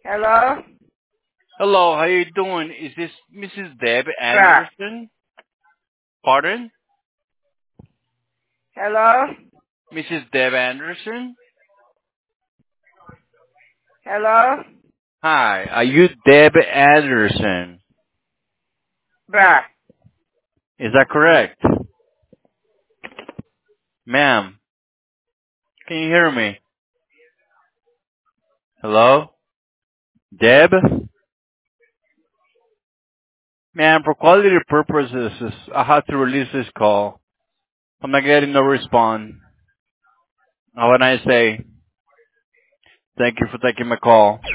Hello? Hello, how you doing? Is this Mrs. Deb Bruh. Anderson? Pardon? Hello? Mrs. Deb Anderson? Hello? Hi, are you Deb Anderson? Bruh. Is that correct? Ma'am, can you hear me? Hello? Deb? Ma'am, for quality purposes, I have to release this call. I'm not getting no response. How would I say? Thank you for taking my call.